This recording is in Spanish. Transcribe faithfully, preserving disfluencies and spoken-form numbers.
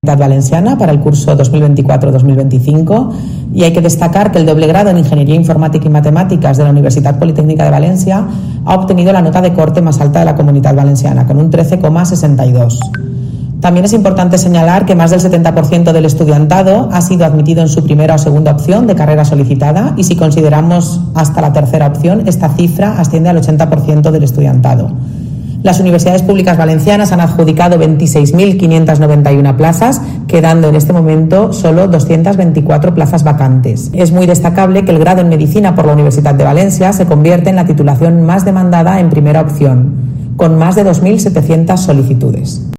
Valenciana para el curso dos mil veinticuatro dos mil veinticinco, y hay que destacar que el doble grado en Ingeniería Informática y Matemáticas de la Universitat Politécnica de Valencia ha obtenido la nota de corte más alta de la Comunitat Valenciana, con un trece coma sesenta y dos. También es importante señalar que más del setenta por ciento del estudiantado ha sido admitido en su primera o segunda opción de carrera solicitada, y si consideramos hasta la tercera opción, esta cifra asciende al ochenta por ciento del estudiantado. Las universidades públicas valencianas han adjudicado veintiséis mil quinientas noventa y una plazas, quedando en este momento solo doscientas veinticuatro plazas vacantes. Es muy destacable que el grado en Medicina por la Universitat de Valencia se convierte en la titulación más demandada en primera opción, con más de dos mil setecientas solicitudes.